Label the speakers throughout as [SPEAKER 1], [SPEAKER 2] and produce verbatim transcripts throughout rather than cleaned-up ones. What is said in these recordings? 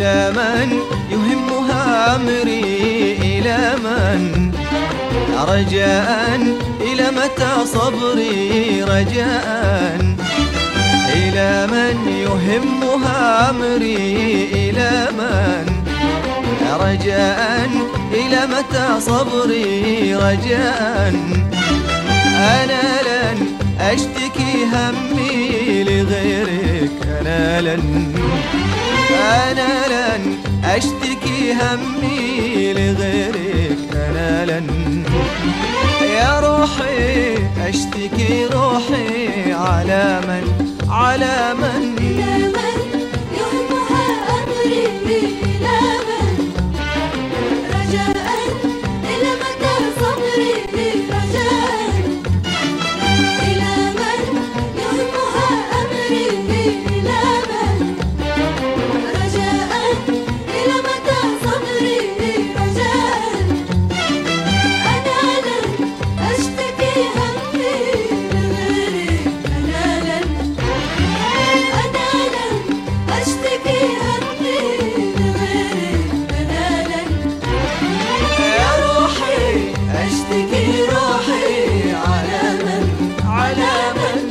[SPEAKER 1] إلى من يهمها أمري، إلى من رجاء، إلى متى صبري رجاء، إلى من يهمها أمري، إلى من رجاء، إلى متى صبري رجاء. أنا لن أشتكي همي لغيرك، أنا لن أنا لن أشتكي همي لغيرك، أنا لن يا روحي أشتكي روحي على من، على من
[SPEAKER 2] إلى من يهمها أمري، إلى من رجاء، إلى متى صبري رجاء، إلى من يهمها أمري، إلى من رجاء، إلى متى صبري رجاء. أنا لن أشتكي همي لغيرك، أنا لن أنا لن أشتكي همي لغيرك، أنا لن
[SPEAKER 1] يا روحي
[SPEAKER 2] أشتكي روحي على من، على من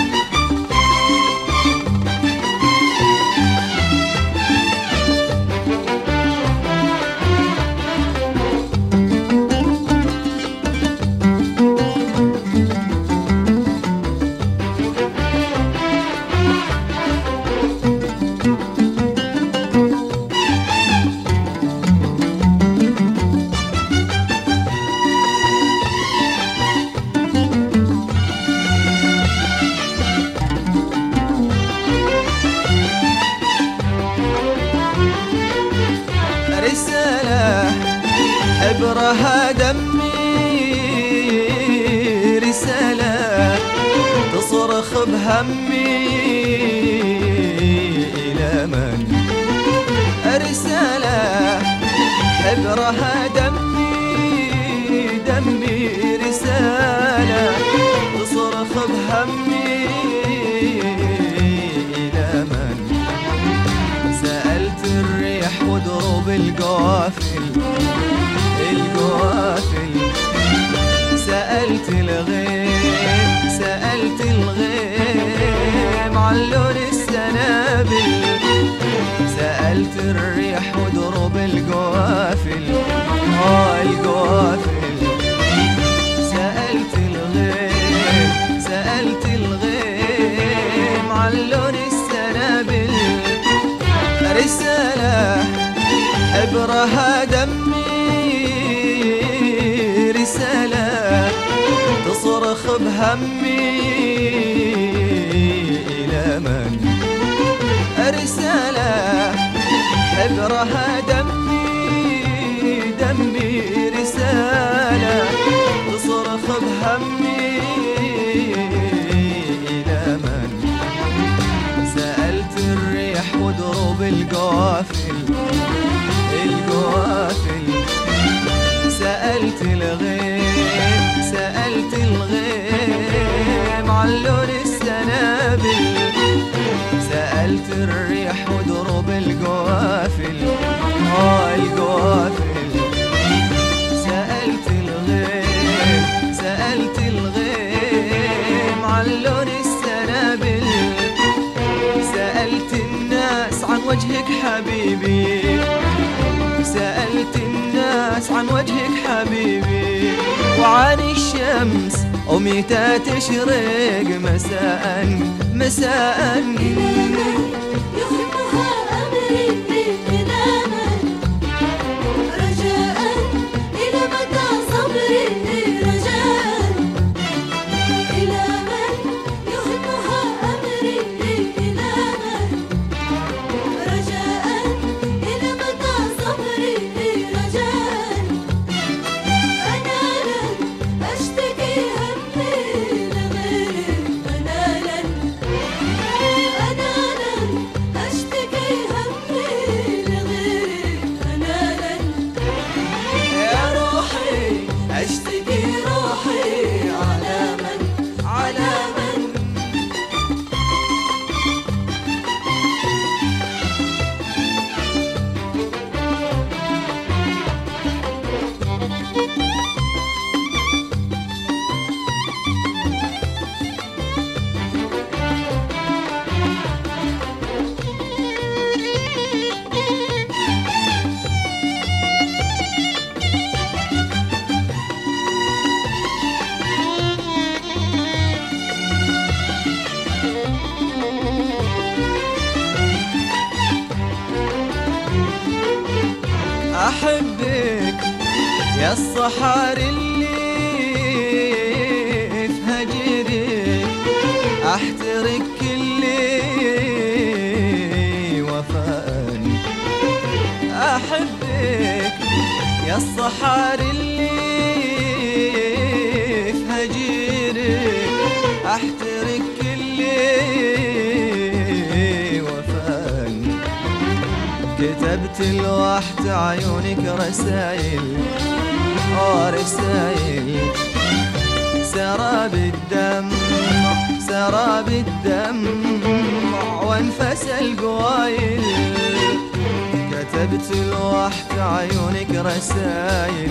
[SPEAKER 1] رسالة حبرها دمي، رسالة تصرخ بهمي، إلى من رسالة حبرها دمي، دمي رسالة تصرخ بهمي، إلى من سألت الريح ودروب القوافل، القوافل سألت الغيم، سألت الغيم عن لون السنابل، سألت الريح ودروب القوافل، آه القوافل سألت الغيم، سألت الغيم عن لون السنابل. رسالة حبرها دمي، رسالة تصرخ بهمي، إلى من رسالة حبرها دمي، دمي رسالة تصرخ بهمي، إلى من سألت الريح ودروب القوافل، القوافل سألت الغيم، سألت الغيم عن لون السنابل، سألت الريح ودروب القوافل، آه القوافل سألت الغيم، سألت الغيم عن لون السنابل، سألت الناس عن وجهك حبيبي، سألت الناس عن وجهك حبيبي، وعن الشمس ومتى تشرق مساء، مساء.
[SPEAKER 2] إلى من يهمها أمري، إلى من رجاء، إلى متى صبري رجاء، إلى من يهمها أمري، إلى من رجاء، إلى متى صبري رجاء. أنا لن أشتكي همي لغيرك، أنا لن أنا لن
[SPEAKER 1] يا الصحار اللي في هجرك احترق كل وفاء احبك. يا الصحار اللي في هجرك احترق كل وفاء. كتبت لوحد عيونك رسايل ورسايل سراب الدم سراب الدمع وانفس القوايل. كتبت لوحد عيونك رسايل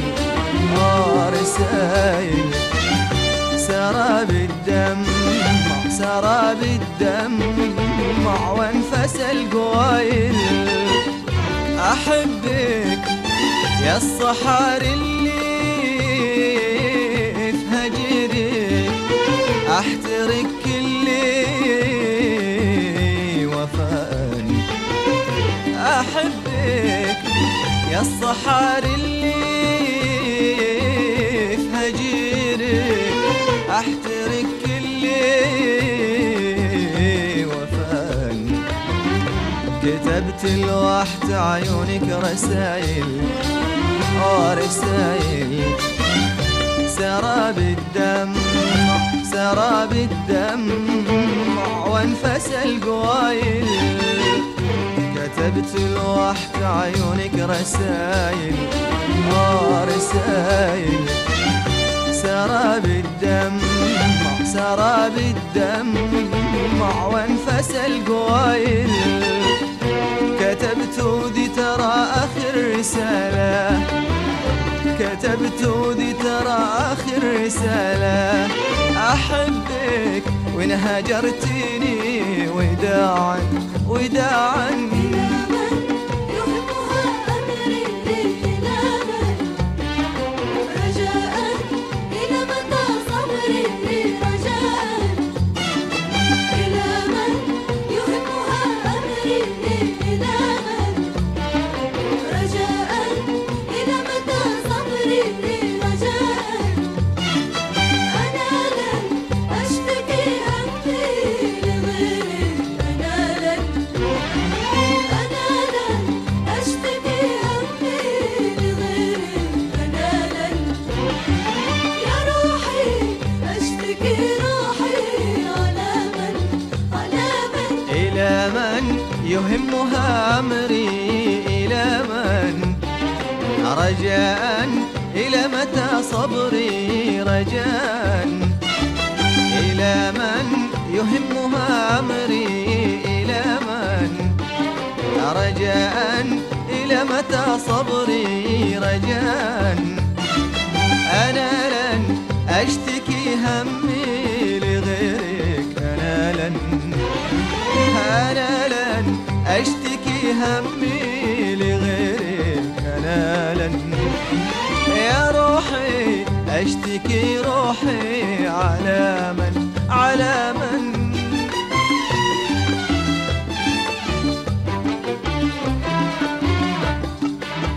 [SPEAKER 1] ورسايل سراب الدمع سراب الدمع وانفس القوايل. أحبك يا الصحار اللي في هجرك أحترق كل وفاء. أحبك يا الصحار اللي في هجرك أحترق كل وفاء. كتبت لوحد عيونك رسايل ورسايل سراب الدمع سراب الدمع وانفس القوايل. كتبت لوحد عيونك رسايل ورسايل سراب الدمع سراب الدمع وانفس القوايل. كتبت ودي ترى آخر رسالة كتبت ودي ترى آخر رسالة. أحبك وإن هجرتيني وداعا وداعا. يهمها أمري إلى من رجاء إلى متى صبري رجاء. إلى من يهمها أمري إلى من رجاء إلى متى صبري رجاء. أنا لن أشتكي همي لغيرك أنا لن أنا لن أشتكي همي لغيرك أنا لن. يا روحي أشتكي روحي على من على